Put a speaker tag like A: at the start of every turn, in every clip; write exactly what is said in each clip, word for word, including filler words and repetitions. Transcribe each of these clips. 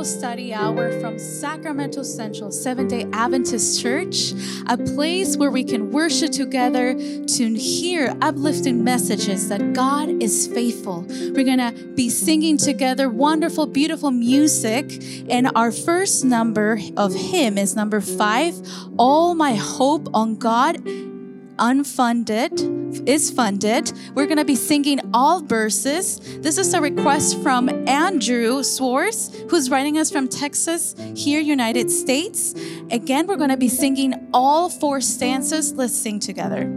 A: study hour from Sacramento Central Seventh-day Adventist Church, a place where we can worship together to hear uplifting messages that God is faithful. We're going to be singing together wonderful, beautiful music, and our first number of hymn is number five, All My Hope on God Unfunded is Funded. We're going to be singing all verses. This is a request from Andrew Swartz, who's writing us from Texas, here, United States. Again, we're going to be singing all four stanzas. Let's sing together.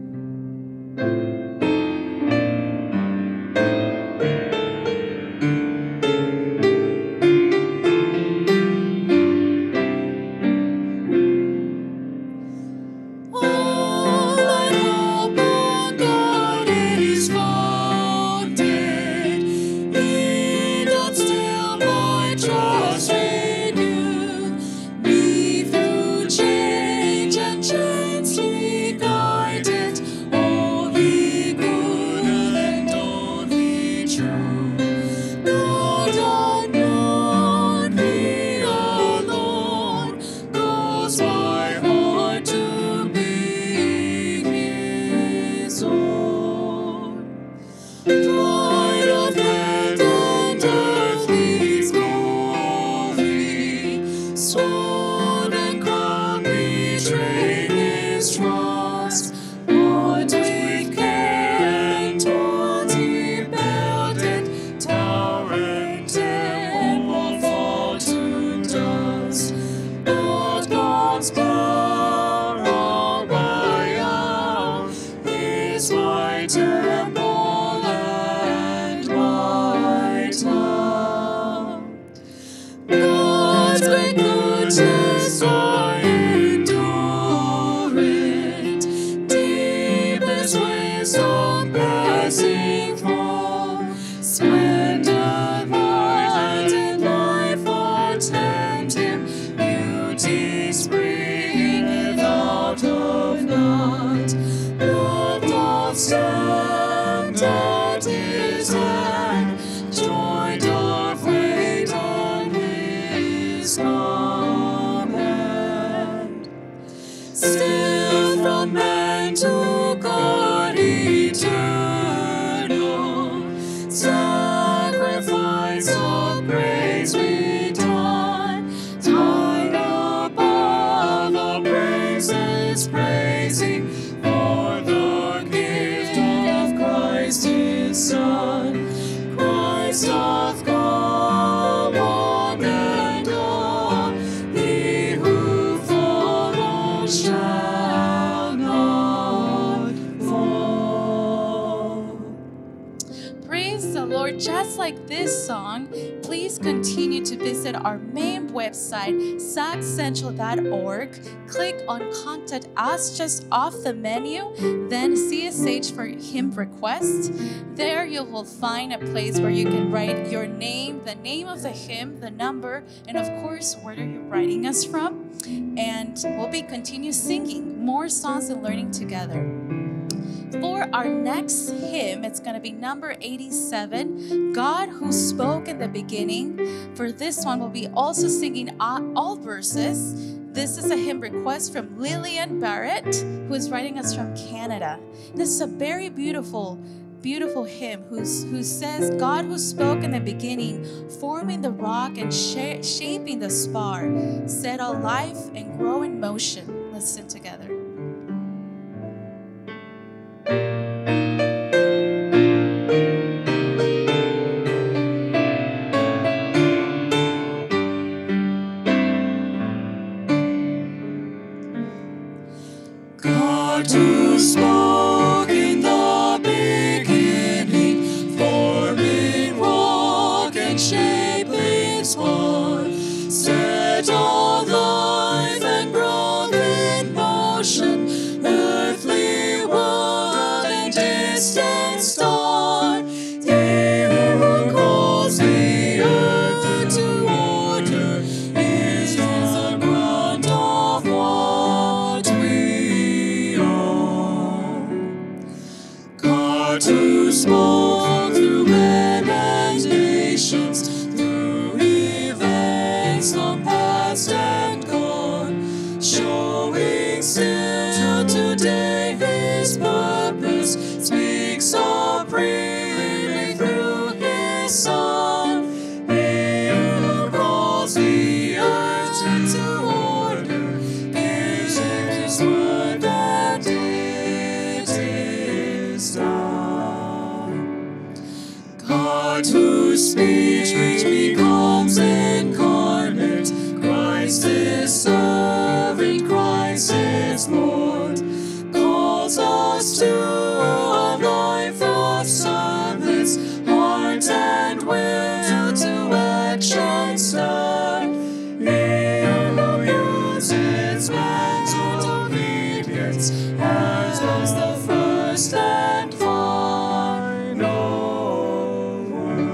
A: Our main website, sac central dot org. Click on Contact Us just off the menu, then C S H for hymn request. There you will find a place where you can write your name, the name of the hymn, the number, and of course, where are you writing us from? And we'll be continue singing more songs and learning together. For our next hymn, it's going to be number eighty-seven, God Who Spoke in the Beginning. For this one, we'll be also singing all verses. This is a hymn request from Lillian Barrett, who is writing us from Canada. This is a very beautiful, beautiful hymn who's, who says, God who spoke in the beginning, forming the rock and sh- shaping the spar, set all life and grow in motion. Let's sing together.
B: To small. spoke through men and nations, through events. things long past and gone, showing still today his purpose, speaks supremely through his Son. He who calls the earth into order, gives his word that it is done. God whose speech becomes incarnate, Christ is servant, Christ is Lord, calls us to a life of service, heart and will to action stir. He who uses man's obedience as was the first and final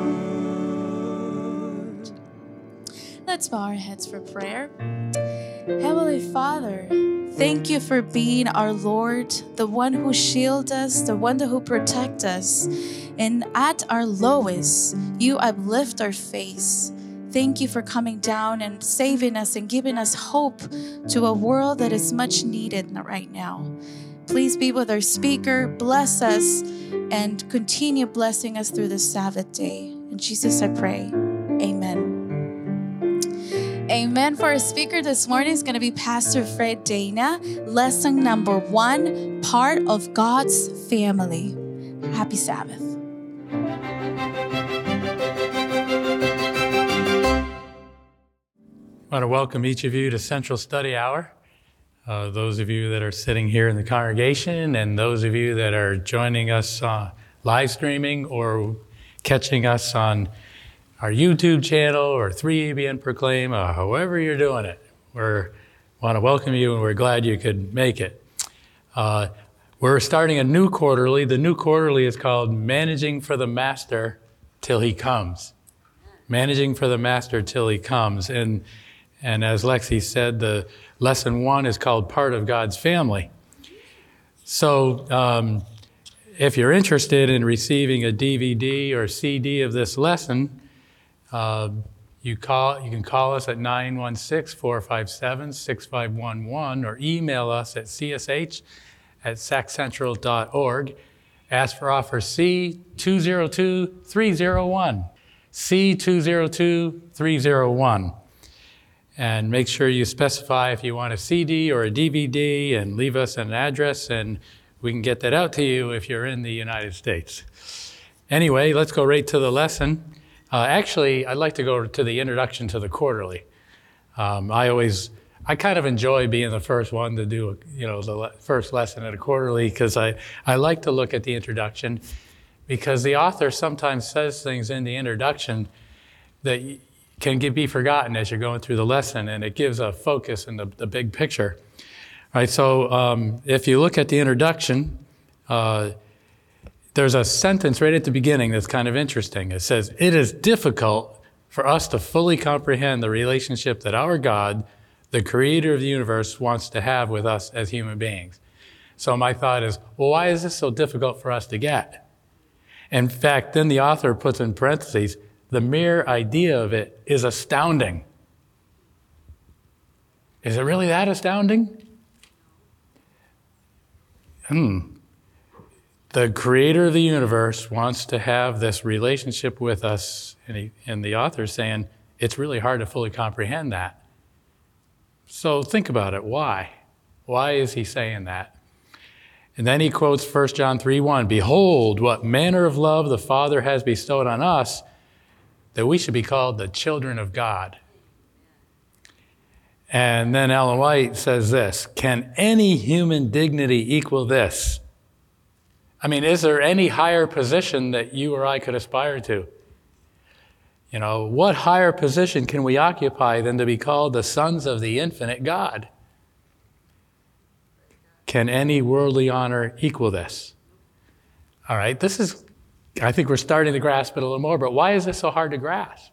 B: word.
A: Let's bow our heads for prayer. Heavenly Father, thank you for being our Lord, the one who shields us, the one who protects us. And at our lowest, you uplift our face. Thank you for coming down and saving us and giving us hope to a world that is much needed right now. Please be with our speaker, bless us, and continue blessing us through this Sabbath day. In Jesus I pray, amen. Amen. For our speaker this morning is going to be Pastor Fred Dana. Lesson number one, part of God's family. Happy Sabbath.
C: I want to welcome each of you to Central Study Hour. Uh, those of you that are sitting here in the congregation and those of you that are joining us uh, live streaming or catching us on our YouTube channel or three E B N Proclaim, uh, however you're doing it. We want to welcome you and we're glad you could make it. Uh, we're starting a new quarterly. The new quarterly is called Managing for the Master Till He Comes. Managing for the Master Till He Comes. And, and as Lexi said, the lesson one is called Part of God's Family. So um, if you're interested in receiving a D V D or C D of this lesson, Uh, you call. You can call us at nine one six, four five seven, six five one one or email us at c s h at sac central dot org. Ask for offer C two zero two three zero one. C two zero two three zero one. And make sure you specify if you want a C D or a D V D and leave us an address and we can get that out to you if you're in the United States. Anyway, let's go right to the lesson. Uh, actually, I'd like to go to the introduction to the quarterly. Um, I always, I kind of enjoy being the first one to do, you know, the le- first lesson at a quarterly because I, I like to look at the introduction because the author sometimes says things in the introduction that can get, be forgotten as you're going through the lesson, and it gives a focus in the, the big picture. All right, so um, if you look at the introduction, uh, there's a sentence right at the beginning that's kind of interesting. It says, "It is difficult for us to fully comprehend the relationship that our God, the creator of the universe, wants to have with us as human beings." So my thought is, well, why is this so difficult for us to get? In fact, then the author puts in parentheses, the mere idea of it is astounding. Is it really that astounding? Hmm. The creator of the universe wants to have this relationship with us, and, he, and the author's saying it's really hard to fully comprehend that. So think about it. Why? Why is he saying that? And then he quotes First John three one, "Behold, what manner of love the Father has bestowed on us, that we should be called the children of God." And then Ellen White says this, "Can any human dignity equal this?" I mean, is there any higher position that you or I could aspire to? You know, what higher position can we occupy than to be called the sons of the infinite God? Can any worldly honor equal this? All right, this is, I think we're starting to grasp it a little more, but why is this so hard to grasp?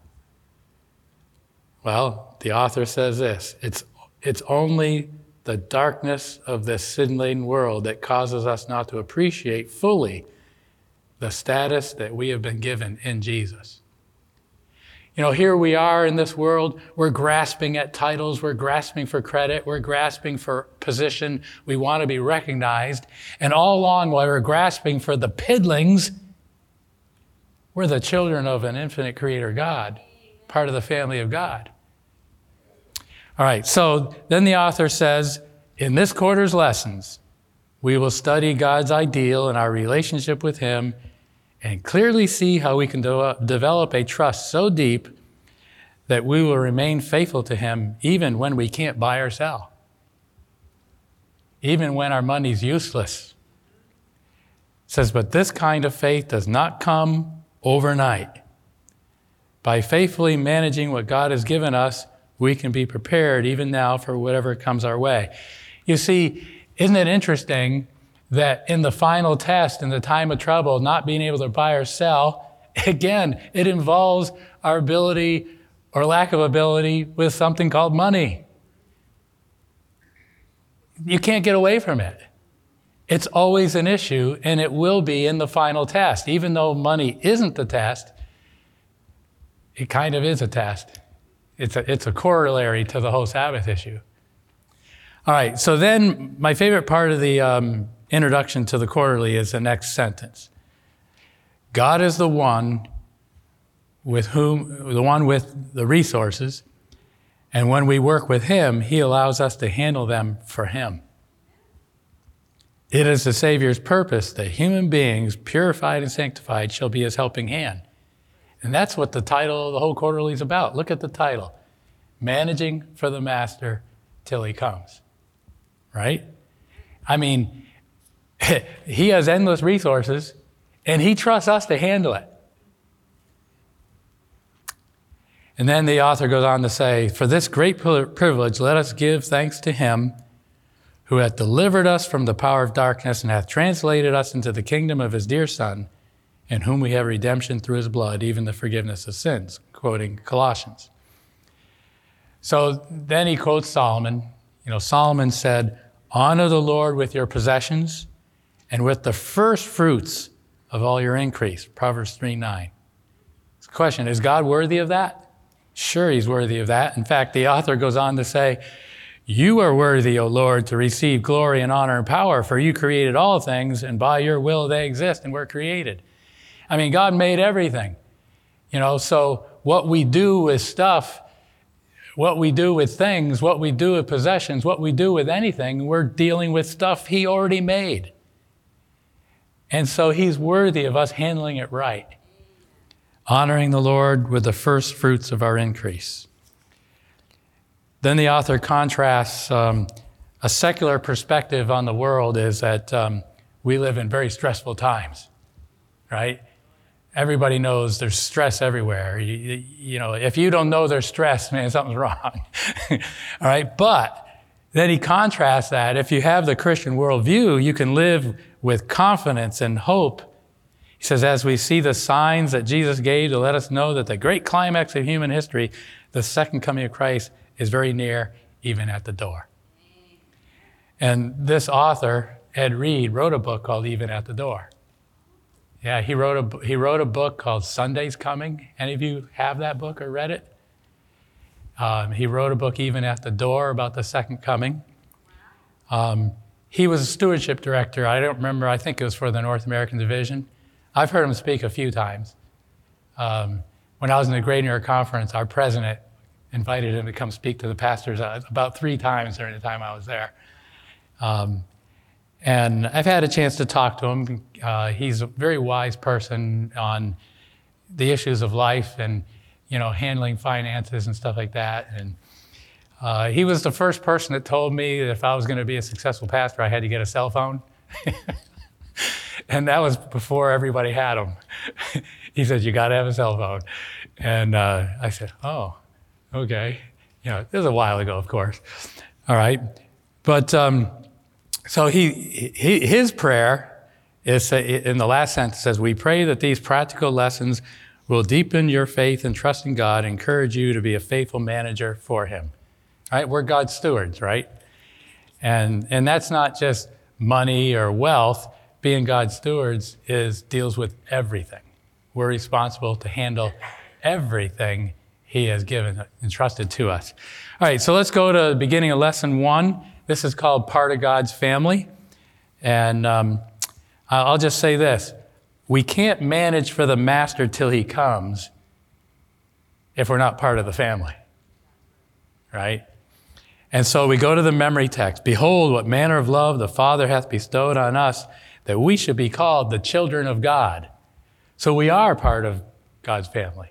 C: Well, the author says this, it's, it's only the darkness of this sin-laden world that causes us not to appreciate fully the status that we have been given in Jesus. You know, here we are in this world, we're grasping at titles, we're grasping for credit, we're grasping for position, we want to be recognized, and all along while we're grasping for the piddlings, we're the children of an infinite creator God, part of the family of God. All right, so then the author says, in this quarter's lessons, we will study God's ideal and our relationship with him and clearly see how we can de- develop a trust so deep that we will remain faithful to him even when we can't buy or sell, even when our money's useless. It says, but this kind of faith does not come overnight. By faithfully managing what God has given us, we can be prepared even now for whatever comes our way. You see, isn't it interesting that in the final test, in the time of trouble, not being able to buy or sell, again, it involves our ability or lack of ability with something called money. You can't get away from it. It's always an issue, and it will be in the final test. Even though money isn't the test, it kind of is a test. It's a, it's a corollary to the whole Sabbath issue. All right, so then my favorite part of the um, introduction to the quarterly is the next sentence. God is the one with whom, the one with the resources, and when we work with him, he allows us to handle them for him. It is the Savior's purpose that human beings, purified and sanctified, shall be his helping hand. And that's what the title of the whole quarterly is about. Look at the title. Managing for the Master till he comes. Right? I mean, he has endless resources, and he trusts us to handle it. And then the author goes on to say, for this great privilege, let us give thanks to him who hath delivered us from the power of darkness and hath translated us into the kingdom of his dear Son, in whom we have redemption through his blood, even the forgiveness of sins, quoting Colossians. So then he quotes Solomon. You know, Solomon said, honor the Lord with your possessions and with the first fruits of all your increase, Proverbs three nine. The question, is God worthy of that? Sure, he's worthy of that. In fact, the author goes on to say, you are worthy, O Lord, to receive glory and honor and power, for you created all things, and by your will they exist and were created. I mean, God made everything. You know, so what we do with stuff, what we do with things, what we do with possessions, what we do with anything, we're dealing with stuff he already made. And so he's worthy of us handling it right. Honoring the Lord with the first fruits of our increase. Then the author contrasts um, a secular perspective on the world is that um, we live in very stressful times, right? Everybody knows there's stress everywhere. You, you know, if you don't know there's stress, man, something's wrong. All right, but then he contrasts that. If you have the Christian worldview, you can live with confidence and hope. He says, as we see the signs that Jesus gave to let us know that the great climax of human history, the second coming of Christ, is very near, even at the door. And this author, Ed Reed, wrote a book called Even at the Door. Yeah, he wrote a, he wrote a book called Sunday's Coming. Any of you have that book or read it? Um, he wrote a book, Even at the Door, about the second coming. Um, he was a stewardship director. I don't remember, I think it was for the North American Division. I've heard him speak a few times. Um, when I was in the Great New York Conference, our president invited him to come speak to the pastors uh, about three times during the time I was there. Um, and I've had a chance to talk to him. Uh, he's a very wise person on the issues of life and, you know, handling finances and stuff like that. And uh, he was the first person that told me that if I was going to be a successful pastor, I had to get a cell phone. And that was before everybody had them. He said, you got to have a cell phone. And uh, I said, oh, okay. You know, this was a while ago, of course. All right. But um, so he, he his prayer is, in the last sentence, says, we pray that these practical lessons will deepen your faith and trust in God, encourage you to be a faithful manager for him. All right? We're God's stewards, right? And and that's not just money or wealth. Being God's stewards is deals with everything. We're responsible to handle everything he has given, entrusted to us. All right, so let's go to the beginning of lesson one. This is called Part of God's Family. And um, I'll just say this. We can't manage for the master till he comes if we're not part of the family, right? And so we go to the memory text. Behold, what manner of love the Father hath bestowed on us, that we should be called the children of God. So we are part of God's family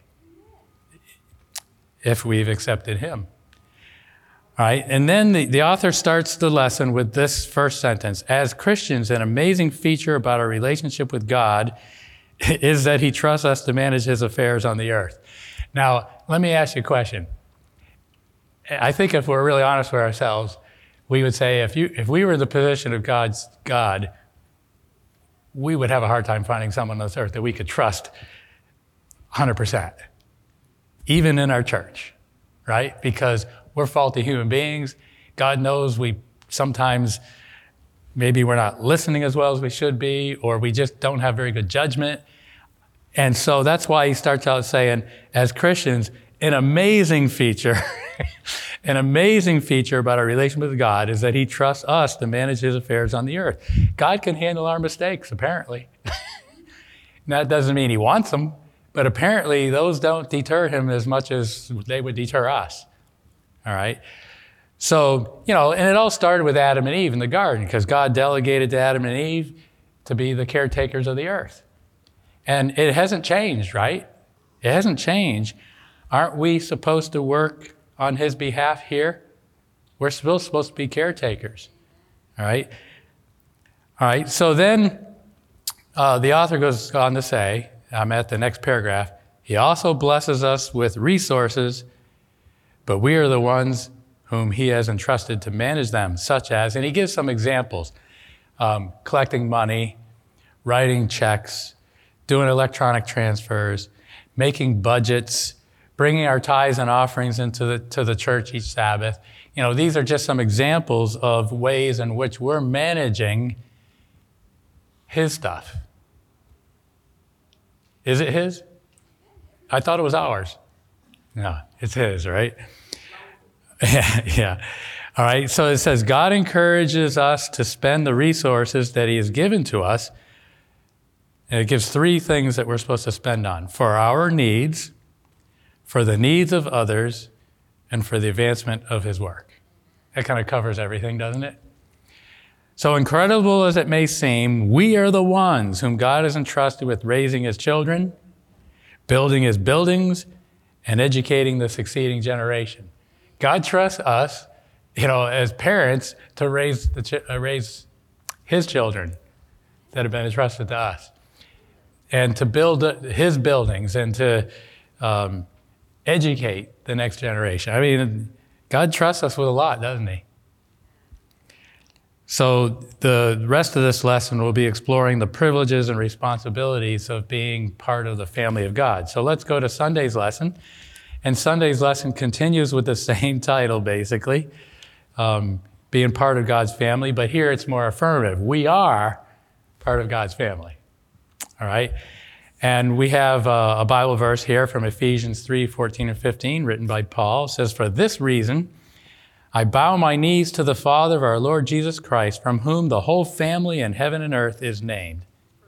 C: if we've accepted him. All right, and then the, the author starts the lesson with this first sentence. As Christians, an amazing feature about our relationship with God is that he trusts us to manage his affairs on the earth. Now, let me ask you a question. I think if we're really honest with ourselves, we would say if you if we were in the position of God's God, we would have a hard time finding someone on this earth that we could trust one hundred percent, even in our church, right? Because we're faulty human beings. God knows we sometimes, maybe we're not listening as well as we should be, or we just don't have very good judgment. And so that's why he starts out saying, as Christians, an amazing feature, an amazing feature about our relationship with God is that he trusts us to manage his affairs on the earth. God can handle our mistakes, apparently. That doesn't mean he wants them, but apparently those don't deter him as much as they would deter us. All right? So, you know, and it all started with Adam and Eve in the garden because God delegated to Adam and Eve to be the caretakers of the earth. And it hasn't changed, right? It hasn't changed. Aren't we supposed to work on his behalf here? We're still supposed to be caretakers, all right? All right, so then uh, the author goes on to say, I'm at the next paragraph, he also blesses us with resources, but we are the ones whom he has entrusted to manage them, such as, and he gives some examples, um, collecting money, writing checks, doing electronic transfers, making budgets, bringing our tithes and offerings into the, to the church each Sabbath. You know, these are just some examples of ways in which we're managing his stuff. Is it his? I thought it was ours. No, it's his, right? Yeah, yeah. All right, so it says, God encourages us to spend the resources that he has given to us. And it gives three things that we're supposed to spend on: for our needs, for the needs of others, and for the advancement of his work. That kind of covers everything, doesn't it? So incredible as it may seem, we are the ones whom God has entrusted with raising his children, building his buildings, and educating the succeeding generation. God trusts us, you know, as parents to raise the ch- uh, raise his children that have been entrusted to us, and to build his buildings and to um, educate the next generation. I mean, God trusts us with a lot, doesn't he? So the rest of this lesson will be exploring the privileges and responsibilities of being part of the family of God. So let's go to Sunday's lesson. And Sunday's lesson continues with the same title, basically, um, being part of God's family, but here it's more affirmative. We are part of God's family, all right? And we have a, a Bible verse here from Ephesians three, fourteen and fifteen, written by Paul. It says, for this reason, I bow my knees to the Father of our Lord Jesus Christ, from whom the whole family in heaven and earth is named.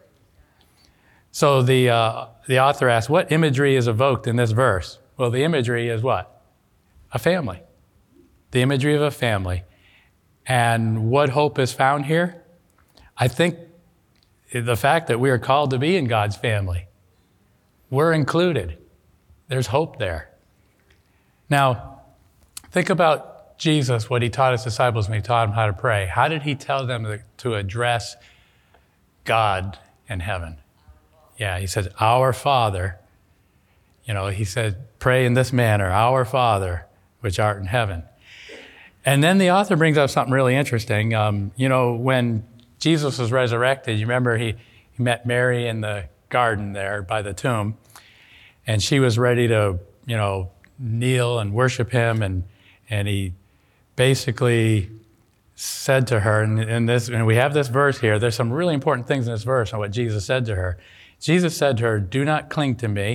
C: So the, uh, the author asks, what imagery is evoked in this verse? Well, the imagery is what? A family. The imagery of a family. And what hope is found here? I think the fact that we are called to be in God's family. We're included. There's hope there. Now, think about Jesus, what he taught his disciples when he taught them how to pray. How did he tell them to address God in heaven? Yeah, he said, our Father. You know, he said, pray in this manner, our Father, which art in heaven. And then the author brings up something really interesting. Um, you know, when Jesus was resurrected, you remember he, he met Mary in the garden there by the tomb, and she was ready to, you know, kneel and worship him, and and he basically said to her, and, and this, and we have this verse here, there's some really important things in this verse on what Jesus said to her. Jesus said to her, do not cling to me,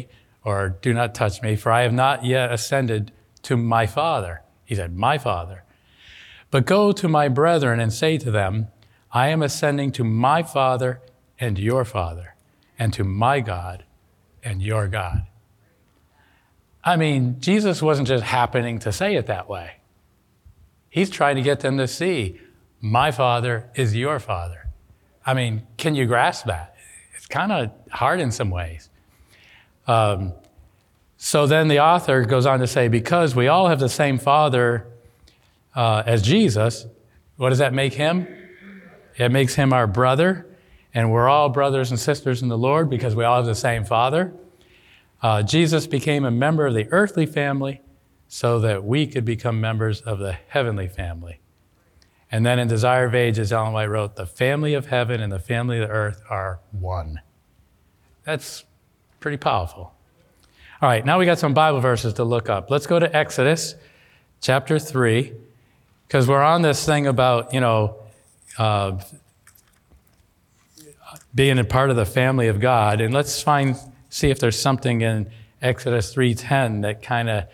C: or do not touch me, for I have not yet ascended to my Father. He said, my Father. But go to my brethren and say to them, I am ascending to my Father and your Father, and to my God and your God. I mean, Jesus wasn't just happening to say it that way. He's trying to get them to see, my Father is your Father. I mean, can you grasp that? It's kind of hard in some ways. Um, so then the author goes on to say, because we all have the same Father uh, as Jesus, what does that make him? It makes him our brother, and we're all brothers and sisters in the Lord because we all have the same Father. Uh, Jesus became a member of the earthly family so that we could become members of the heavenly family. And then in Desire of Ages, Ellen White wrote, the family of heaven and the family of the earth are one. That's pretty powerful. All right, now we got some Bible verses to look up. Let's go to Exodus chapter three, because we're on this thing about, you know, uh, being a part of the family of God. And let's find, see if there's something in Exodus three ten that kind of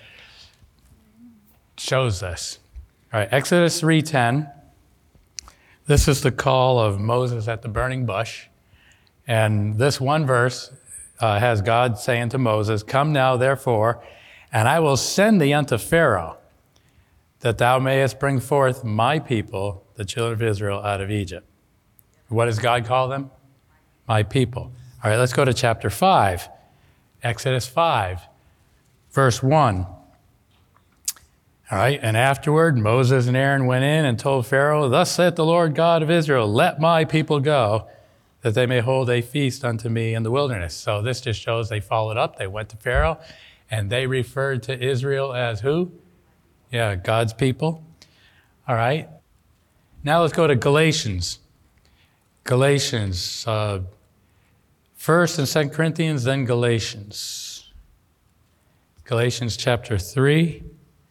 C: shows this. All right, Exodus three ten. This is the call of Moses at the burning bush. And this one verse uh, has God saying to Moses, come now, therefore, and I will send thee unto Pharaoh, that thou mayest bring forth my people, the children of Israel, out of Egypt. What does God call them? My people. All right, let's go to chapter five, Exodus five, verse one. All right, and afterward, Moses and Aaron went in and told Pharaoh, thus saith the Lord God of Israel, let my people go, that they may hold a feast unto me in the wilderness. So this just shows they followed up. They went to Pharaoh, and they referred to Israel as who? Yeah, God's people. All right. Now let's go to Galatians. Galatians, uh, First and Second Corinthians, then Galatians. Galatians chapter three.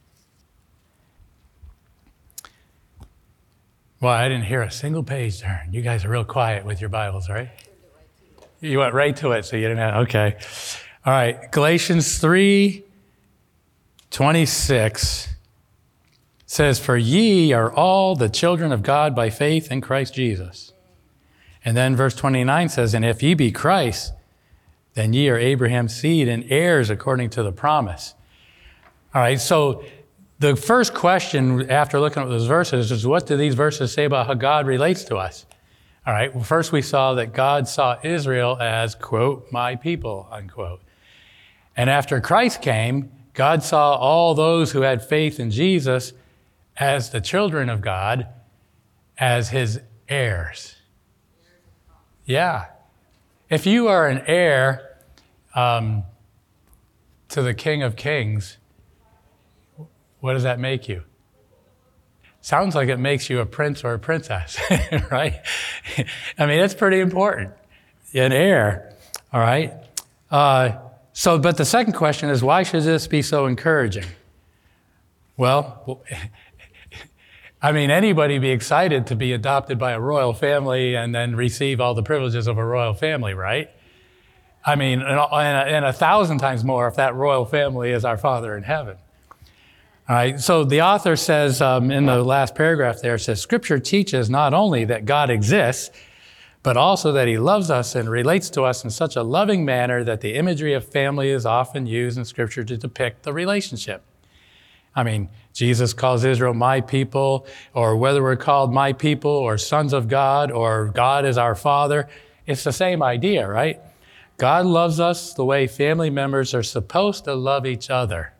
C: Well, I didn't hear a single page turn. You guys are real quiet with your Bibles, right? You went right to it, so you didn't have, okay. All right, Galatians three twenty-six says, for ye are all the children of God by faith in Christ Jesus. And then verse twenty-nine says, and if ye be Christ, then ye are Abraham's seed and heirs according to the promise. All right, so the first question after looking at those verses is, what do these verses say about how God relates to us? All right, well, first we saw that God saw Israel as, quote, my people, unquote. And after Christ came, God saw all those who had faith in Jesus as the children of God, as his heirs. Yeah. If you are an heir um, to the King of Kings, what does that make you? Sounds like it makes you a prince or a princess, right? I mean, it's pretty important. An heir, all right? Uh, so, but the second question is, why should this be so encouraging? Well, I mean, anybody be excited to be adopted by a royal family and then receive all the privileges of a royal family, right? I mean, and a, and a thousand times more if that royal family is our Father in heaven. All right, so the author says um, in the last paragraph there, says, Scripture teaches not only that God exists, but also that he loves us and relates to us in such a loving manner that the imagery of family is often used in Scripture to depict the relationship. I mean, Jesus calls Israel my people, or whether we're called my people or sons of God or God is our Father, it's the same idea, right? God loves us the way family members are supposed to love each other.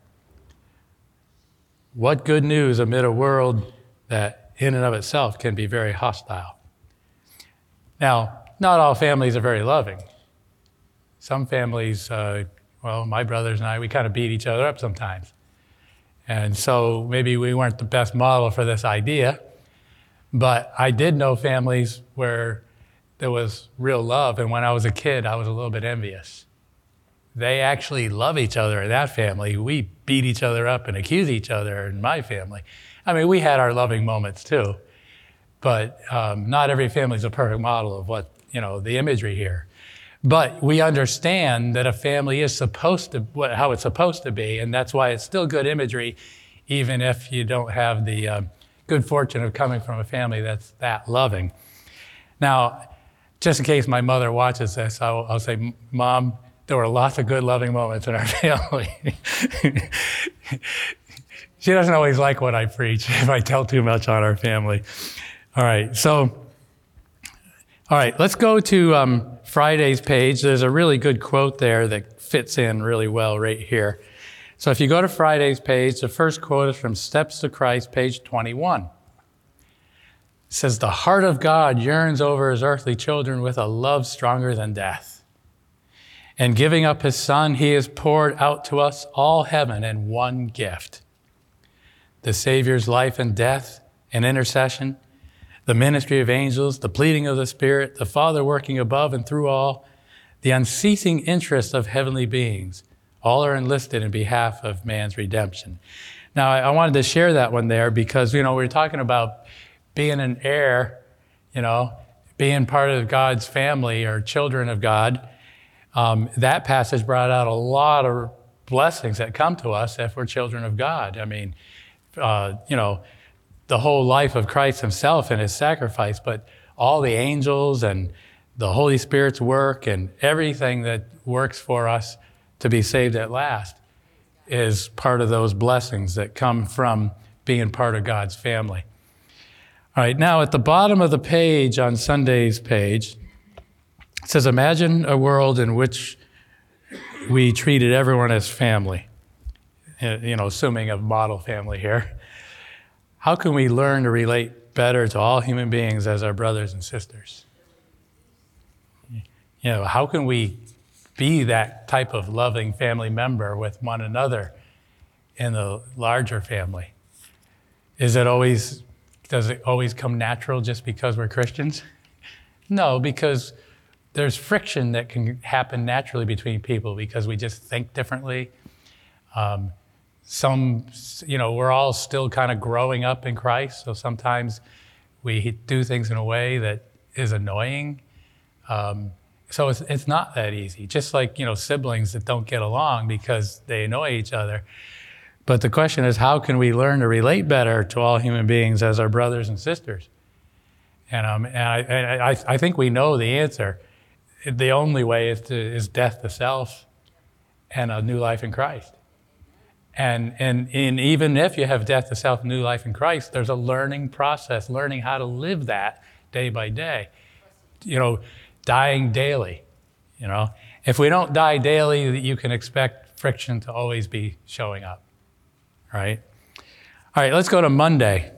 C: What good news amid a world that in and of itself can be very hostile. Now, not all families are very loving. Some families, uh, well, my brothers and I, we kind of beat each other up sometimes. And so maybe we weren't the best model for this idea, but I did know families where there was real love, and when I was a kid, I was a little bit envious. They actually love each other in that family. We beat each other up and accuse each other in my family. I mean, we had our loving moments too, but um, not every family is a perfect model of what, you know, the imagery here. But we understand that a family is supposed to, what- how it's supposed to be, and that's why it's still good imagery, even if you don't have the uh, good fortune of coming from a family that's that loving. Now, just in case my mother watches this, I'll, I'll say, Mom, there were lots of good, loving moments in our family. She doesn't always like what I preach if I tell too much on our family. All right, so, all right, let's go to um, Friday's page. There's a really good quote there that fits in really well right here. So if you go to Friday's page, the first quote is from Steps to Christ, page twenty-one. It says, the heart of God yearns over his earthly children with a love stronger than death. And giving up his son, he has poured out to us all heaven in one gift. The Savior's life and death and intercession, the ministry of angels, the pleading of the Spirit, the Father working above and through all, the unceasing interest of heavenly beings, all are enlisted in behalf of man's redemption. Now, I wanted to share that one there because, you know, we we're talking about being an heir, you know, being part of God's family or children of God. Um, that passage brought out a lot of blessings that come to us if we're children of God. I mean, uh, you know, the whole life of Christ himself and his sacrifice, but all the angels and the Holy Spirit's work and everything that works for us to be saved at last is part of those blessings that come from being part of God's family. All right, now at the bottom of the page on Sunday's page, it says, imagine a world in which we treated everyone as family. You know, assuming a model family here. How can we learn to relate better to all human beings as our brothers and sisters? You know, how can we be that type of loving family member with one another in the larger family? Is it always, does it always come natural just because we're Christians? No, because there's friction that can happen naturally between people because we just think differently. Um, Some, you know, we're all still kind of growing up in Christ, so sometimes we do things in a way that is annoying. Um, so it's, it's not that easy, just like, you know, siblings that don't get along because they annoy each other. But the question is, how can we learn to relate better to all human beings as our brothers and sisters? And, um, and, I, and I, I think we know the answer. The only way is, to, is death to self and a new life in Christ. And, and, and even if you have death to self and new life in Christ, there's a learning process, learning how to live that day by day. You know, dying daily, you know. If we don't die daily, you can expect friction to always be showing up, right? All right, let's go to Monday.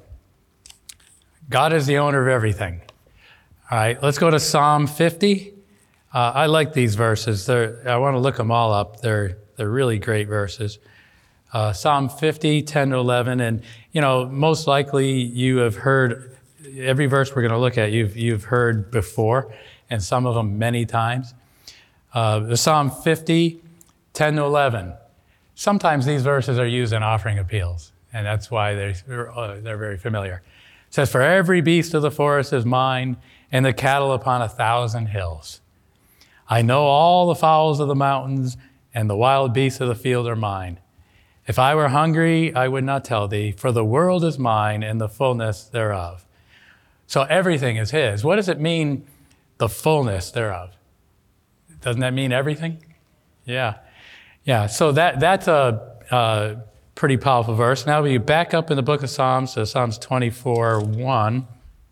C: God is the owner of everything. All right, let's go to Psalm fifty. Uh, I like these verses. They're, I want to look them all up. They're, they're really great verses. Uh, Psalm fifty, ten to eleven, and you know, most likely you have heard every verse we're going to look at. You've you've heard before, and some of them many times. Uh, the Psalm fifty, ten to eleven. Sometimes these verses are used in offering appeals, and that's why they're uh, they're very familiar. It says, "For every beast of the forest is mine, and the cattle upon a thousand hills. I know all the fowls of the mountains, and the wild beasts of the field are mine. If I were hungry, I would not tell thee, for the world is mine and the fullness thereof." So everything is his. What does it mean, the fullness thereof? Doesn't that mean everything? Yeah. Yeah, so that that's a, a pretty powerful verse. Now we back up in the book of Psalms to Psalms twenty-four, one.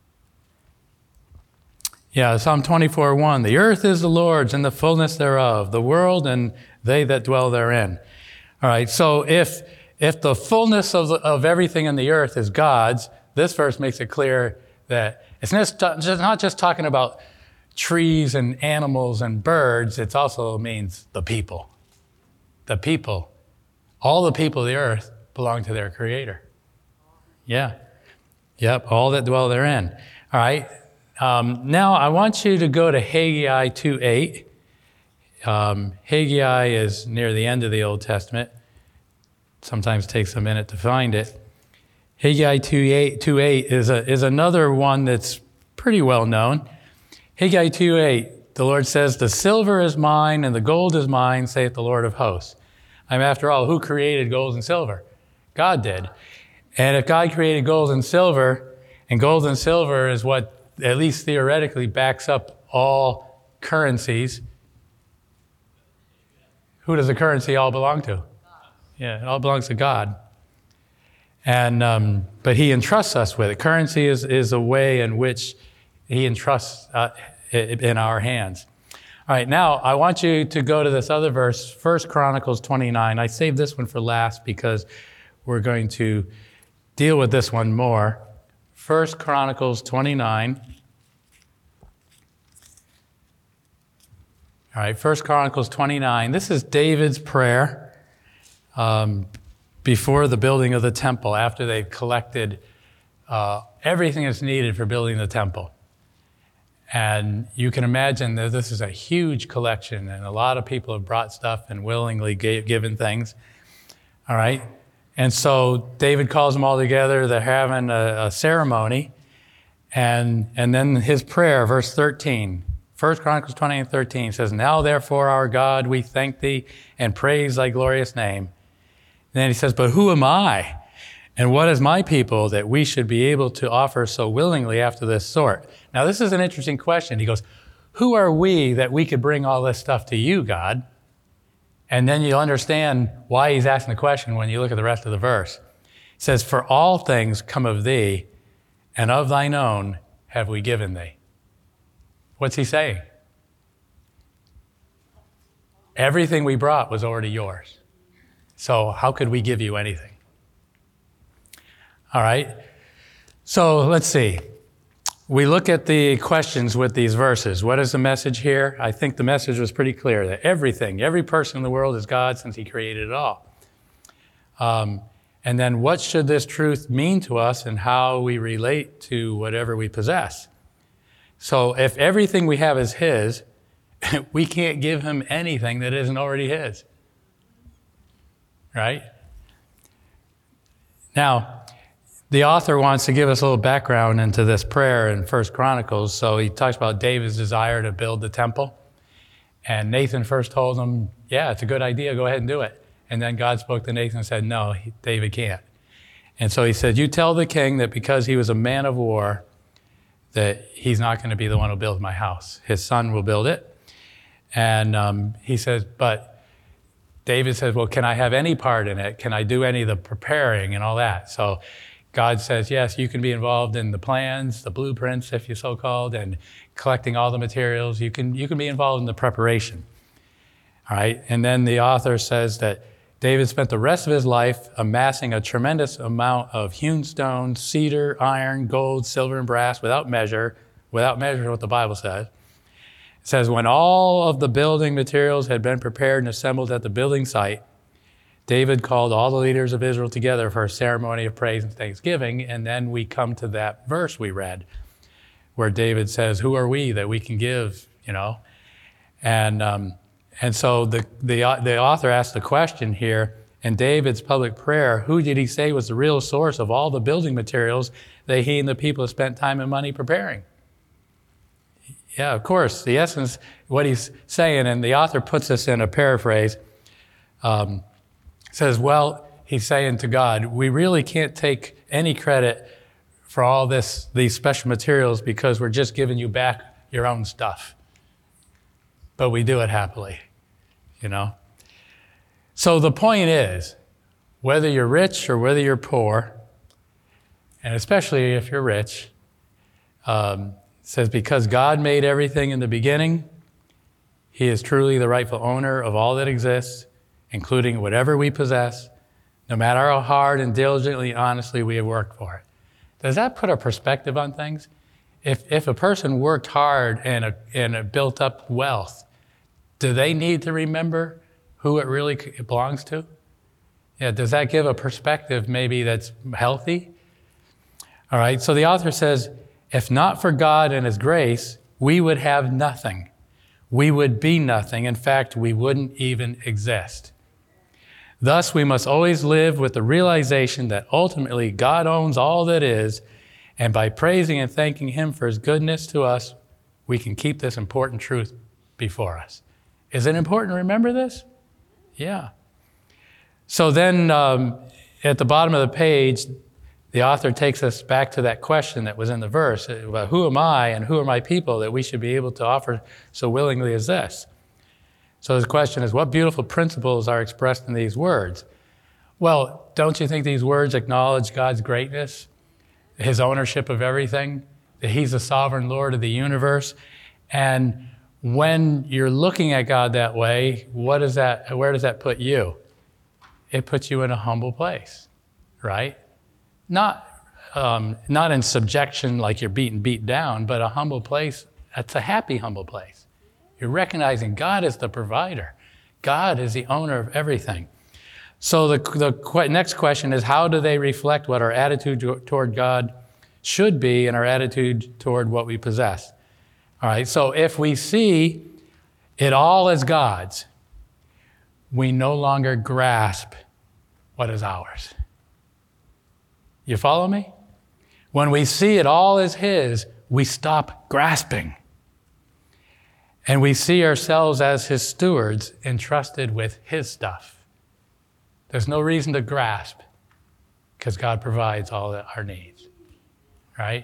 C: Yeah, Psalm twenty-four, one. The earth is the Lord's and the fullness thereof, the world and they that dwell therein. All right, so if if the fullness of, the, of everything in the earth is God's, this verse makes it clear that it's not just, not just talking about trees and animals and birds, it also means the people. The people. All the people of the earth belong to their Creator. Yeah. Yep, all that dwell therein. All right, um, now I want you to go to Haggai two eight. Um, Haggai is near the end of the Old Testament. Sometimes takes a minute to find it. Haggai two eight is a, is another one that's pretty well known. Haggai two eight, the Lord says, the silver is mine and the gold is mine, saith the Lord of hosts. I mean, after all, who created gold and silver? God did. And if God created gold and silver, and gold and silver is what, at least theoretically, backs up all currencies, who does the currency all belong to? Yeah, it all belongs to God. And um, but he entrusts us with it. Currency is, is a way in which he entrusts uh, in our hands. All right, now I want you to go to this other verse, First Chronicles twenty-nine. I saved this one for last because we're going to deal with this one more. First Chronicles twenty-nine. All right, First Chronicles twenty-nine. This is David's prayer um, before the building of the temple, after they've collected uh, everything that's needed for building the temple. And you can imagine that this is a huge collection, and a lot of people have brought stuff and willingly gave, given things. All right? And so David calls them all together. They're having a, a ceremony. And, and then his prayer, verse thirteen, First Chronicles twenty and thirteen says, now therefore, our God, we thank thee and praise thy glorious name. And then he says, but who am I? And what is my people that we should be able to offer so willingly after this sort? Now, this is an interesting question. He goes, who are we that we could bring all this stuff to you, God? And then you'll understand why he's asking the question when you look at the rest of the verse. It says, for all things come of thee, and of thine own have we given thee. What's he saying? Everything we brought was already yours. So how could we give you anything? All right. So let's see. We look at the questions with these verses. What is the message here? I think the message was pretty clear that everything, every person in the world is God since he created it all. Um, and then what should this truth mean to us and how we relate to whatever we possess? So if everything we have is his, we can't give him anything that isn't already his. Right? Now, the author wants to give us a little background into this prayer in First Chronicles. So he talks about David's desire to build the temple. And Nathan first told him, yeah, it's a good idea, go ahead and do it. And then God spoke to Nathan and said, no, he, David can't. And so he said, you tell the king that because he was a man of war, that he's not going to be the one who builds my house. His son will build it. And um, he says, but David says, well, can I have any part in it? Can I do any of the preparing and all that? So God says, yes, you can be involved in the plans, the blueprints, if you so called, and collecting all the materials. You can, you can be involved in the preparation. All right. And then the author says that David spent the rest of his life amassing a tremendous amount of hewn stone, cedar, iron, gold, silver, and brass without measure, without measure is what the Bible says. It says, when all of the building materials had been prepared and assembled at the building site, David called all the leaders of Israel together for a ceremony of praise and thanksgiving. And then we come to that verse we read where David says, who are we that we can give, you know? And um, and so the, the, the author asked the question here, in David's public prayer, who did he say was the real source of all the building materials that he and the people have spent time and money preparing? Yeah, of course, the essence, what he's saying, and the author puts this in a paraphrase, um, says, well, he's saying to God, we really can't take any credit for all this, these special materials because we're just giving you back your own stuff. But we do it happily, you know? So the point is, whether you're rich or whether you're poor, and especially if you're rich, um, it says, because God made everything in the beginning, he is truly the rightful owner of all that exists, including whatever we possess, no matter how hard and diligently, honestly we have worked for it. Does that put a perspective on things? If, if a person worked hard and, a, and built up wealth, do they need to remember who it really belongs to? Yeah, does that give a perspective maybe that's healthy? All right, so the author says, if not for God and his grace, we would have nothing. We would be nothing. In fact, we wouldn't even exist. Thus, we must always live with the realization that ultimately God owns all that is, and by praising and thanking him for his goodness to us, we can keep this important truth before us. Is it important to remember this? Yeah. So then um, at the bottom of the page, the author takes us back to that question that was in the verse. Well, who am I and who are my people that we should be able to offer so willingly as this? So his question is, what beautiful principles are expressed in these words? Well, don't you think these words acknowledge God's greatness, his ownership of everything, that he's the sovereign Lord of the universe? And when you're looking at God that way, what does that, where does that put you? It puts you in a humble place, right? Not, um, not in subjection like you're beaten, beat down, but a humble place. That's a happy, humble place. You're recognizing God is the provider. God is the owner of everything. So the, the next question is, how do they reflect what our attitude toward God should be and our attitude toward what we possess? All right, so if we see it all as God's, we no longer grasp what is ours. You follow me? When we see it all as his, we stop grasping. And we see ourselves as his stewards entrusted with his stuff. There's no reason to grasp because God provides all our needs, right?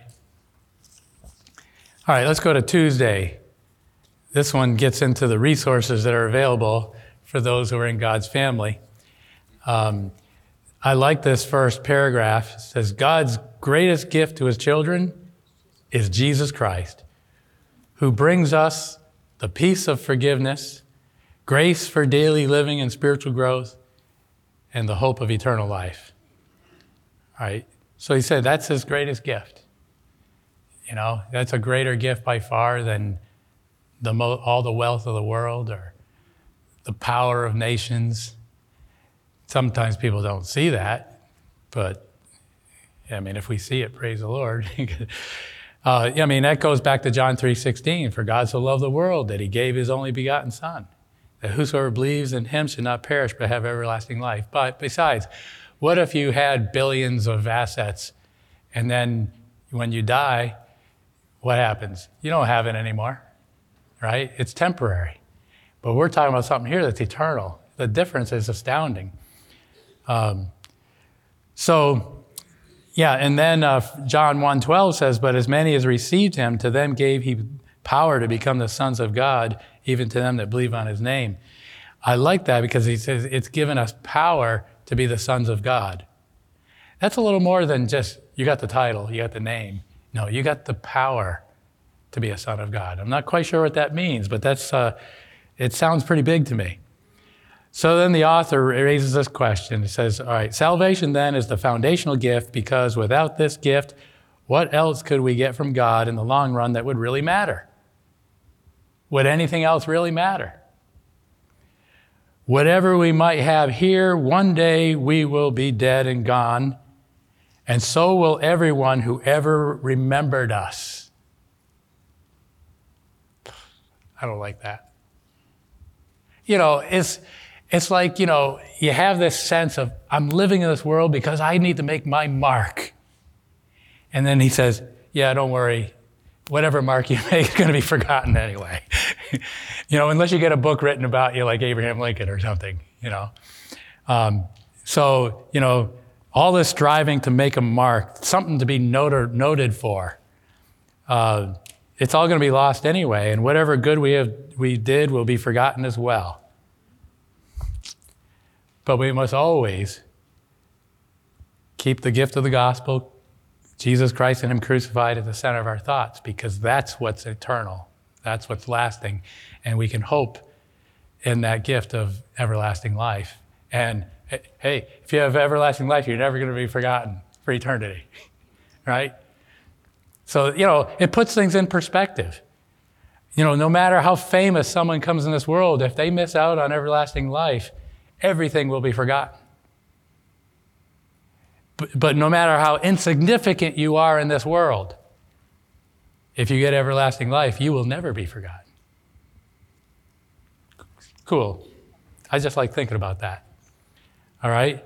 C: All right, let's go to Tuesday. This one gets into the resources that are available for those who are in God's family. Um, I like this first paragraph. It says, God's greatest gift to his children is Jesus Christ, who brings us the peace of forgiveness, grace for daily living and spiritual growth, and the hope of eternal life. All right. So he said that's his greatest gift. You know, that's a greater gift by far than the mo- all the wealth of the world or the power of nations. Sometimes people don't see that, but I mean, if we see it, praise the Lord. uh, I mean, that goes back to John three sixteen. For God so loved the world that he gave his only begotten Son, that whosoever believes in him should not perish but have everlasting life. But besides, what if you had billions of assets and then when you die, what happens? You don't have it anymore, right? It's temporary. But we're talking about something here that's eternal. The difference is astounding. Um, so, yeah, and then uh, John one twelve says, but as many as received him, to them gave he power to become the sons of God, even to them that believe on his name. I like that because he says it's given us power to be the sons of God. That's a little more than just, you got the title, you got the name. No, you got the power to be a son of God. I'm not quite sure what that means, but that's uh, it sounds pretty big to me. So then the author raises this question. He says, all right, salvation then is the foundational gift because without this gift, what else could we get from God in the long run that would really matter? Would anything else really matter? Whatever we might have here, one day we will be dead and gone, and so will everyone who ever remembered us. I don't like that. You know, it's it's like, you know, you have this sense of, I'm living in this world because I need to make my mark. And then he says, yeah, don't worry. Whatever mark you make is going to be forgotten anyway. You know, unless you get a book written about you like Abraham Lincoln or something, you know. Um, so, you know, all this striving to make a mark, something to be noted, noted for, uh, it's all going to be lost anyway, and whatever good we have we did will be forgotten as well. But we must always keep the gift of the gospel, Jesus Christ and him crucified, at the center of our thoughts, because that's what's eternal. That's what's lasting. And we can hope in that gift of everlasting life. And hey, if you have everlasting life, you're never going to be forgotten for eternity, right? So, you know, it puts things in perspective. You know, no matter how famous someone comes in this world, if they miss out on everlasting life, everything will be forgotten. But, but no matter how insignificant you are in this world, if you get everlasting life, you will never be forgotten. Cool. I just like thinking about that. All right?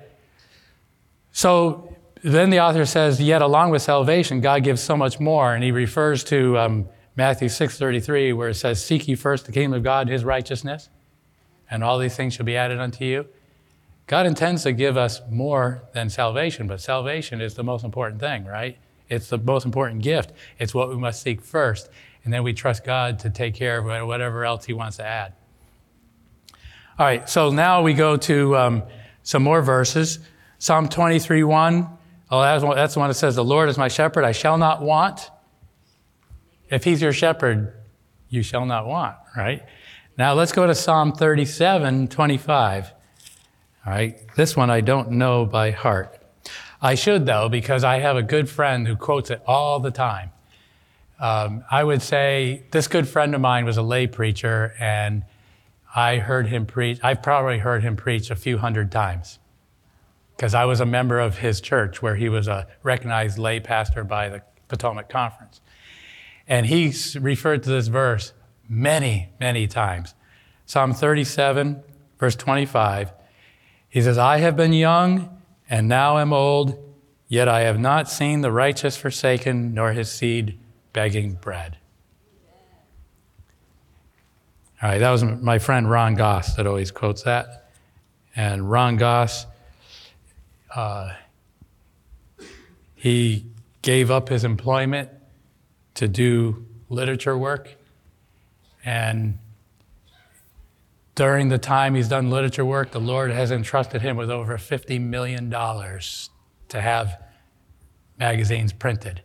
C: So then the author says, yet along with salvation, God gives so much more. And he refers to um, Matthew six thirty-three, where it says, seek ye first the kingdom of God and his righteousness, and all these things shall be added unto you. God intends to give us more than salvation, but salvation is the most important thing, right? It's the most important gift. It's what we must seek first, and then we trust God to take care of whatever else he wants to add. All right, so now we go to um, some more verses. Psalm twenty-three one. Oh, that's, one, that's the one that says, the Lord is my shepherd, I shall not want. If he's your shepherd, you shall not want, right? Now let's go to Psalm thirty-seven twenty-five. All right, this one I don't know by heart. I should, though, because I have a good friend who quotes it all the time. Um, I would say this good friend of mine was a lay preacher, and I heard him preach. I've probably heard him preach a few hundred times because I was a member of his church where he was a recognized lay pastor by the Potomac Conference. And he referred to this verse many, many times. Psalm thirty-seven, verse twenty-five. He says, I have been young and now am old, yet I have not seen the righteous forsaken, nor his seed begging bread. All right, that was my friend Ron Goss that always quotes that. And Ron Goss, uh, he gave up his employment to do literature work. And during the time he's done literature work, the Lord has entrusted him with over fifty million dollars to have magazines printed.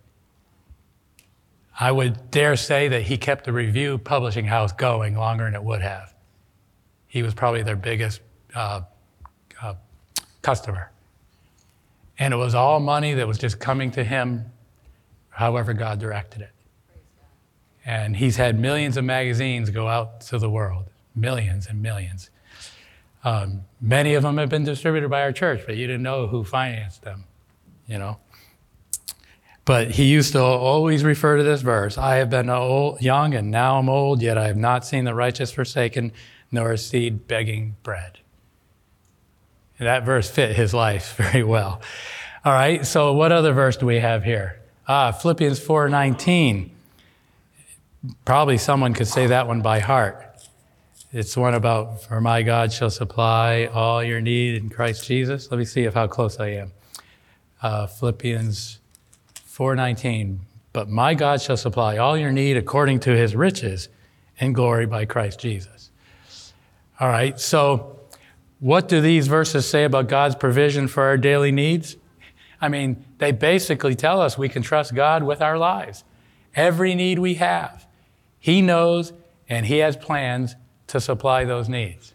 C: I would dare say that he kept the Review publishing house going longer than it would have. He was probably their biggest uh, uh, customer. And it was all money that was just coming to him however God directed it. And he's had millions of magazines go out to the world. Millions and millions. Um, many of them have been distributed by our church, but you didn't know who financed them, you know. But he used to always refer to this verse, I have been old, young and now I'm old, yet I have not seen the righteous forsaken, nor his seed begging bread. And that verse fit his life very well. All right, so what other verse do we have here? Ah, Philippians four nineteen. Probably someone could say that one by heart. It's one about, for my God shall supply all your need in Christ Jesus. Let me see if how close I am. Uh, Philippians four nineteen. But my God shall supply all your need according to his riches in glory by Christ Jesus. All right, so what do these verses say about God's provision for our daily needs? I mean, they basically tell us we can trust God with our lives. Every need we have, he knows and he has plans to supply those needs.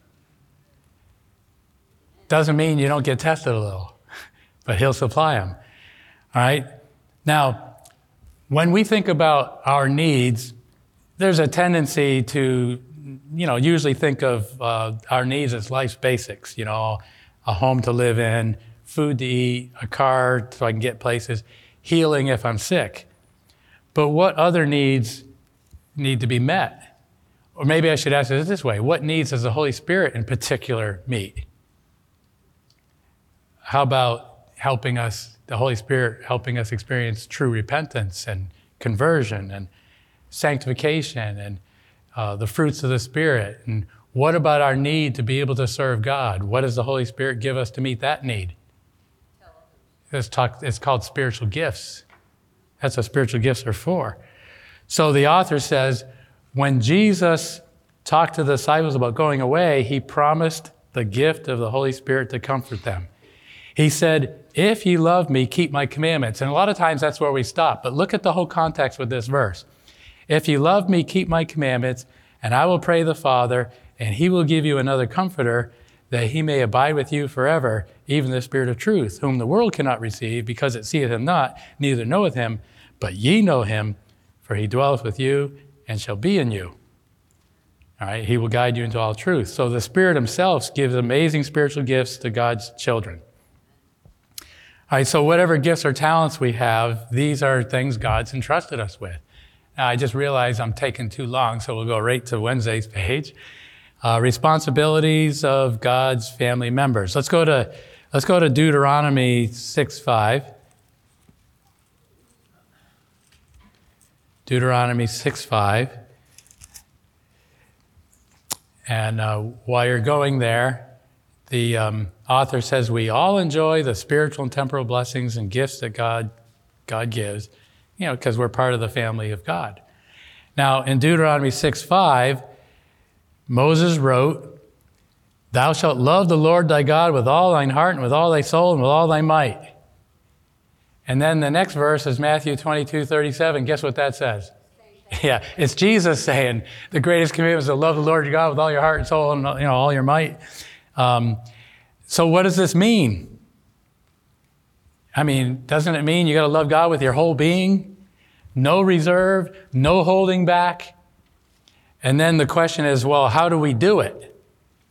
C: Doesn't mean you don't get tested a little, but he'll supply them. All right? Now, when we think about our needs, there's a tendency to, you know, usually think of uh, our needs as life's basics, you know, a home to live in, food to eat, a car so I can get places, healing if I'm sick. But what other needs need to be met? Or maybe I should ask it this way. What needs does the Holy Spirit in particular meet? How about helping us, the Holy Spirit helping us experience true repentance and conversion and sanctification and uh, the fruits of the Spirit? And what about our need to be able to serve God? What does the Holy Spirit give us to meet that need? It's, talk, it's called spiritual gifts. That's what spiritual gifts are for. So the author says, when Jesus talked to the disciples about going away, he promised the gift of the Holy Spirit to comfort them. He said, if you love me, keep my commandments. And a lot of times that's where we stop. But look at the whole context with this verse. If you love me, keep my commandments, and I will pray the Father, and he will give you another comforter, that he may abide with you forever, even the Spirit of truth, whom the world cannot receive, because it seeth him not, neither knoweth him, but ye know him, for he dwelleth with you, and shall be in you. All right, he will guide you into all truth. So the Spirit himself gives amazing spiritual gifts to God's children. All right, so whatever gifts or talents we have, these are things God's entrusted us with. Now, I just realized I'm taking too long, so we'll go right to Wednesday's page. Uh, responsibilities of God's family members. Let's go to, let's go to Deuteronomy six five. Deuteronomy six five. And uh, while you're going there, the um, author says, we all enjoy the spiritual and temporal blessings and gifts that God, God gives, you know, because we're part of the family of God. Now, in Deuteronomy six five, Moses wrote, thou shalt love the Lord thy God with all thine heart and with all thy soul and with all thy might. And then the next verse is Matthew twenty-two thirty-seven. Guess what that says? Yeah, it's Jesus saying the greatest commandment is to love the Lord your God with all your heart and soul and, you know, all your might. Um, so what does this mean? I mean, doesn't it mean you got to love God with your whole being? No reserve, no holding back. And then the question is, well, how do we do it?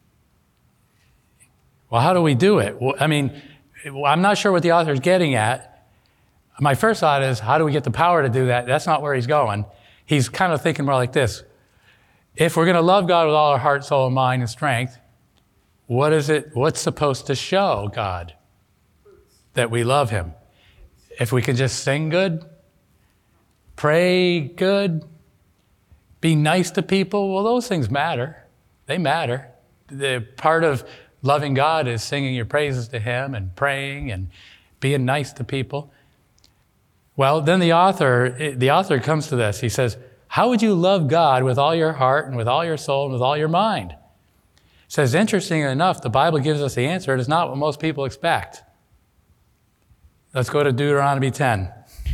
C: Well, how do we do it? Well, I mean, I'm not sure what the author's getting at. My first thought is, how do we get the power to do that? That's not where he's going. He's kind of thinking more like this. If we're going to love God with all our heart, soul, and mind and strength, what is it, what's supposed to show God that we love him? If we can just sing good, pray good, be nice to people, well, those things matter. They matter. The part of loving God is singing your praises to him and praying and being nice to people. Well, then the author, the author comes to this. He says, how would you love God with all your heart and with all your soul and with all your mind? He says, interesting enough, the Bible gives us the answer. It is not what most people expect. Let's go to Deuteronomy ten.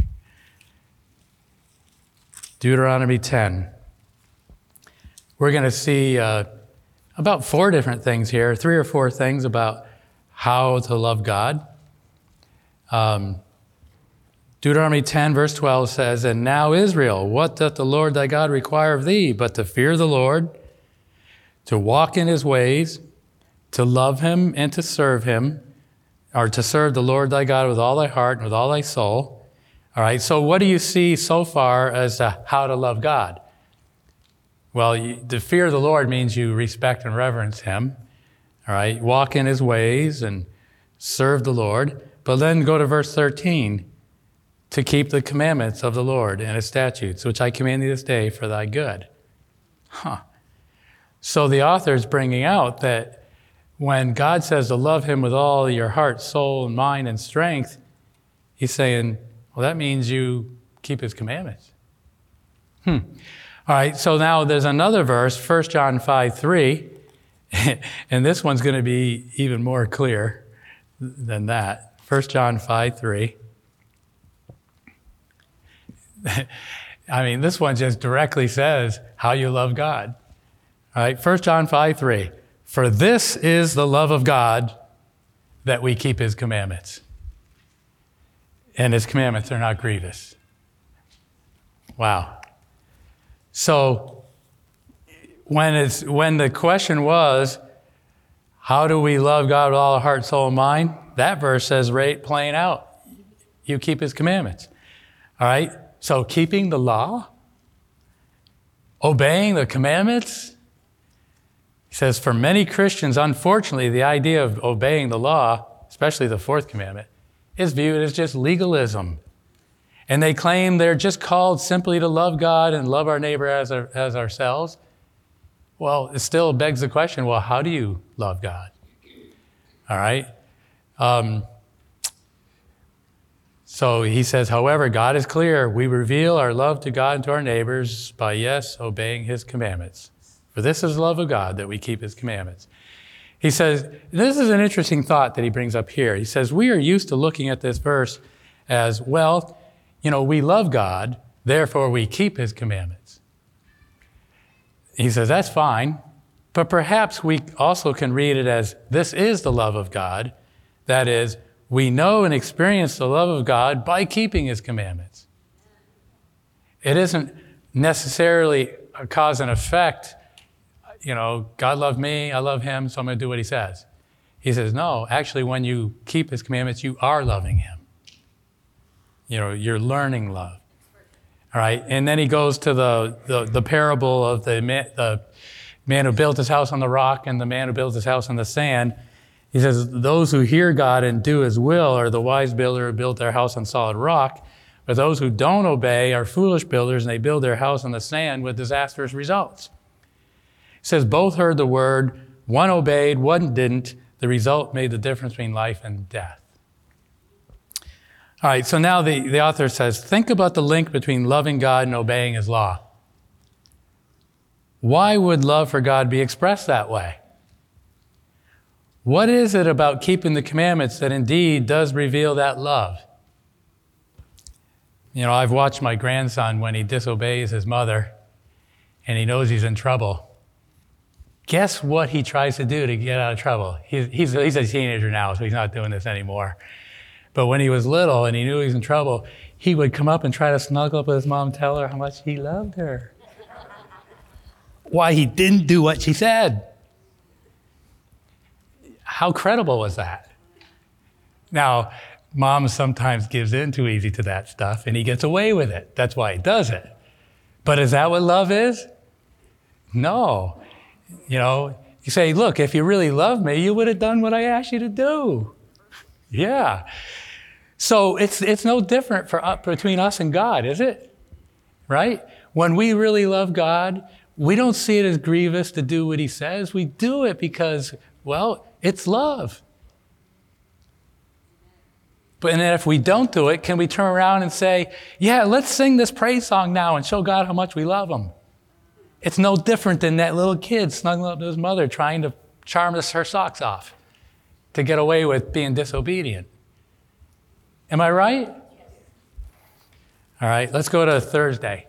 C: Deuteronomy ten. We're going to see uh, about four different things here, three or four things about how to love God. Um, Deuteronomy ten, verse twelve says, and now Israel, what doth the Lord thy God require of thee, but to fear the Lord, to walk in his ways, to love him and to serve him, or to serve the Lord thy God with all thy heart and with all thy soul. All right, so what do you see so far as to how to love God? Well, you, to fear the Lord means you respect and reverence him. All right, walk in his ways and serve the Lord. But then go to verse thirteen. To keep the commandments of the Lord and his statutes, which I command thee this day for thy good. Huh. So the author is bringing out that when God says to love him with all your heart, soul, and mind and strength, he's saying, well, that means you keep his commandments. Hmm. All right, so now there's another verse, First John five three, and this one's going to be even more clear than that. First John five three. I mean, this one just directly says how you love God. All right, First John five three. For this is the love of God, that we keep his commandments. And his commandments are not grievous. Wow. So when it's when the question was, how do we love God with all our heart, soul, and mind? That verse says right plain out, you keep his commandments. All right? So keeping the law, obeying the commandments. He says, for many Christians, unfortunately, the idea of obeying the law, especially the fourth commandment, is viewed as just legalism. And they claim they're just called simply to love God and love our neighbor as, our, as ourselves. Well, it still begs the question, well, how do you love God? All right? Um, So he says, however, God is clear. We reveal our love to God and to our neighbors by, yes, obeying his commandments. For this is the love of God, that we keep his commandments. He says, this is an interesting thought that he brings up here. He says, we are used to looking at this verse as, well, you know, we love God, therefore we keep his commandments. He says, that's fine. But perhaps we also can read it as, this is the love of God. That is, we know and experience the love of God by keeping his commandments. It isn't necessarily a cause and effect. You know, God loved me, I love him, so I'm going to do what he says. He says, no, actually, when you keep his commandments, you are loving him. You know, you're learning love. All right, and then he goes to the, the, the parable of the man, the man who built his house on the rock and the man who built his house on the sand. He says, those who hear God and do his will are the wise builder who built their house on solid rock. But those who don't obey are foolish builders, and they build their house on the sand with disastrous results. It says both heard the word, one obeyed, one didn't. The result made the difference between life and death. All right, so now the, the author says, think about the link between loving God and obeying his law. Why would love for God be expressed that way? What is it about keeping the commandments that indeed does reveal that love? You know, I've watched my grandson when he disobeys his mother and he knows he's in trouble. Guess what he tries to do to get out of trouble? He's, he's, he's a teenager now, so he's not doing this anymore. But when he was little and he knew he was in trouble, he would come up and try to snuggle up with his mom and tell her how much he loved her. Why he didn't do what she said. How credible was that? Now, mom sometimes gives in too easy to that stuff and he gets away with it. That's why he does it. But is that what love is? No. You know, you say, look, if you really loved me, you would have done what I asked you to do. Yeah. So it's it's no different for uh, between us and God, is it? Right? When we really love God, we don't see it as grievous to do what he says. We do it because, well, it's love. But and then if we don't do it, can we turn around and say, yeah, let's sing this praise song now and show God how much we love him? It's no different than that little kid snuggling up to his mother trying to charm her socks off to get away with being disobedient. Am I right? All right, let's go to Thursday.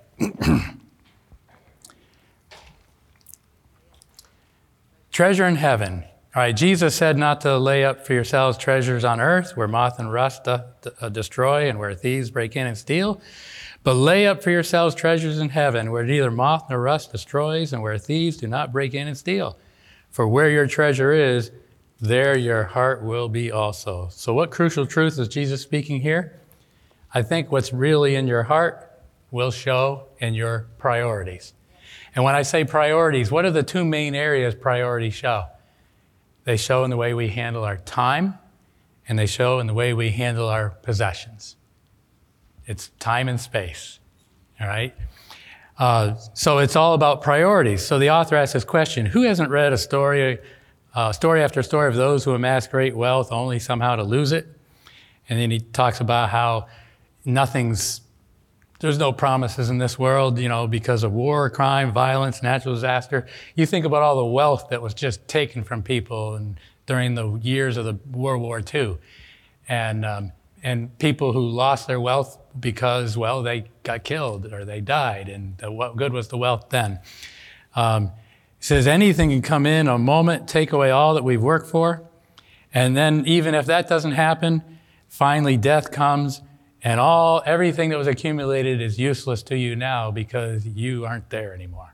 C: Treasure in heaven. All right, Jesus said not to lay up for yourselves treasures on earth where moth and rust uh, uh, destroy and where thieves break in and steal, but lay up for yourselves treasures in heaven where neither moth nor rust destroys and where thieves do not break in and steal. For where your treasure is, there your heart will be also. So what crucial truth is Jesus speaking here? I think what's really in your heart will show in your priorities. And when I say priorities, what are the two main areas priorities show? They show in the way we handle our time, and they show in the way we handle our possessions. It's time and space, all right? Uh, so it's all about priorities. So the author asks this question, who hasn't read a story Uh, story after story of those who amass great wealth only somehow to lose it? And then he talks about how nothing's, there's no promises in this world, you know, because of war, crime, violence, natural disaster. You think about all the wealth that was just taken from people and during the years of the World War Two. And, um, and people who lost their wealth because, well, they got killed or they died. And the, what good was the wealth then? Um, He says anything can come in a moment, take away all that we've worked for. And then even if that doesn't happen, finally death comes and all everything that was accumulated is useless to you now because you aren't there anymore.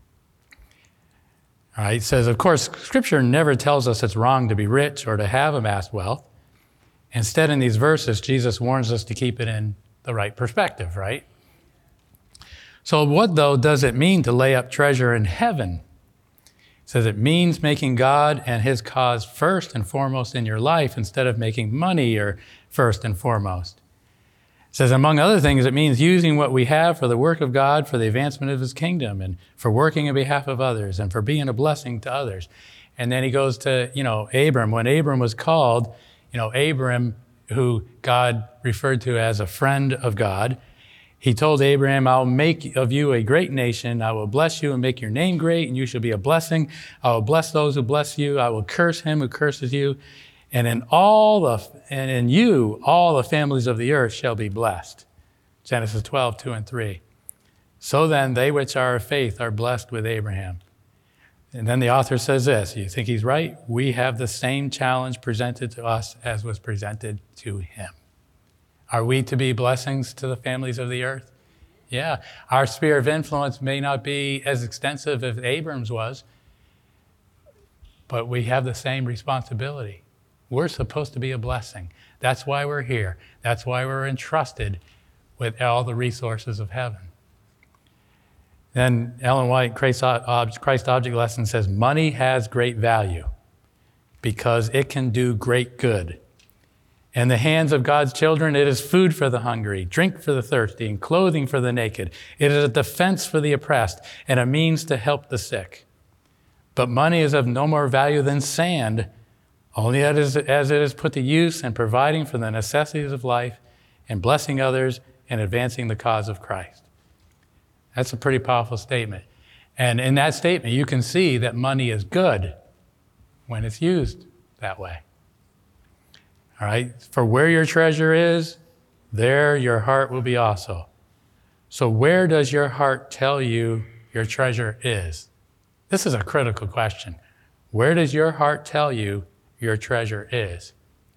C: All right, it says, of course, Scripture never tells us it's wrong to be rich or to have amassed wealth. Instead, in these verses, Jesus warns us to keep it in the right perspective, right? So what, though, does it mean to lay up treasure in heaven? It says it means making God and his cause first and foremost in your life instead of making money your first and foremost. It says, among other things, it means using what we have for the work of God, for the advancement of his kingdom, and for working on behalf of others, and for being a blessing to others. And then he goes to, you know, Abram. When Abram was called, you know, Abram, who God referred to as a friend of God, he told Abraham, I'll make of you a great nation. I will bless you and make your name great, and you shall be a blessing. I will bless those who bless you. I will curse him who curses you. And in all the, and in you, all the families of the earth shall be blessed. Genesis twelve, two and three. So then, they which are of faith are blessed with Abraham. And then the author says this, you think he's right? We have the same challenge presented to us as was presented to him. Are we to be blessings to the families of the earth? Yeah. Our sphere of influence may not be as extensive as Abram's was, but we have the same responsibility. We're supposed to be a blessing. That's why we're here. That's why we're entrusted with all the resources of heaven. Then Ellen White, Christ Object Lesson, says, money has great value because it can do great good. In the hands of God's children, it is food for the hungry, drink for the thirsty, and clothing for the naked. It is a defense for the oppressed and a means to help the sick. But money is of no more value than sand, only as it is put to use in providing for the necessities of life and blessing others and advancing the cause of Christ. That's a pretty powerful statement. And in that statement, you can see that money is good when it's used that way. All right? For where your treasure is, there your heart will be also. So where does your heart tell you your treasure is? This is a critical question. Where does your heart tell you your treasure is?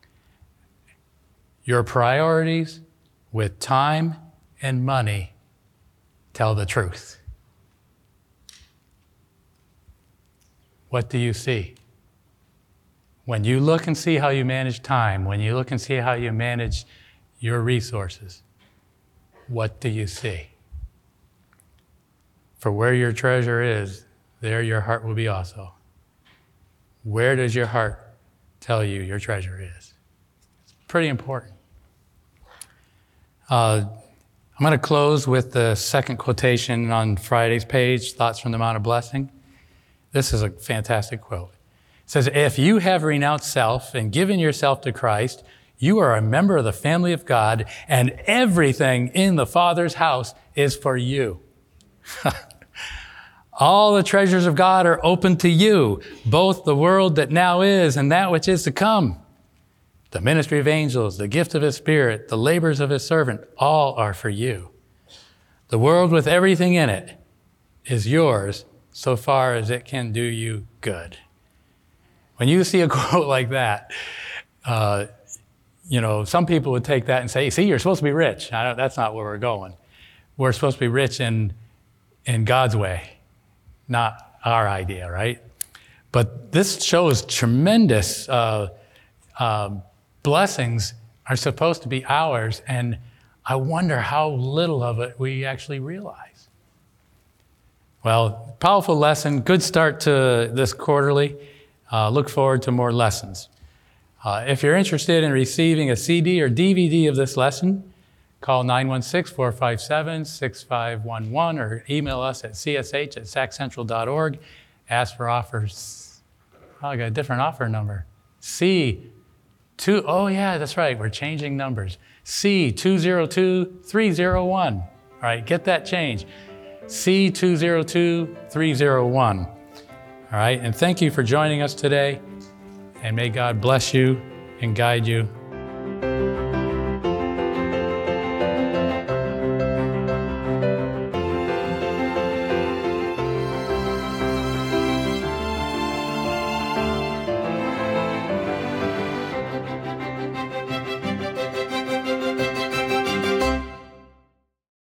C: Your priorities with time and money tell the truth. What do you see? When you look and see how you manage time, when you look and see how you manage your resources, what do you see? For where your treasure is, there your heart will be also. Where does your heart tell you your treasure is? It's pretty important. Uh, I'm going to close with the second quotation on Friday's page, Thoughts from the Mount of Blessing. This is a fantastic quote. It says, if you have renounced self and given yourself to Christ, you are a member of the family of God, and everything in the Father's house is for you. All the treasures of God are open to you, both the world that now is and that which is to come. The ministry of angels, the gift of his Spirit, the labors of his servant, all are for you. The world with everything in it is yours so far as it can do you good. When you see a quote like that, uh, you know, some people would take that and say, see, you're supposed to be rich. I don't, that's not where we're going. We're supposed to be rich in, in God's way, not our idea, right? But this shows tremendous uh, uh, blessings are supposed to be ours, and I wonder how little of it we actually realize. Well, powerful lesson, good start to this quarterly. Uh, look forward to more lessons. Uh, if you're interested in receiving a C D or D V D of this lesson, call nine one six, four five seven, six five one one or email us at c s h at sac central dot org. Ask for offers. Oh, I got a different offer number. C two, oh yeah, that's right, we're changing numbers. C two zero two three zero one. All right, get that change. C two zero two three zero one. All right, and thank you for joining us today, and may God bless you and guide you.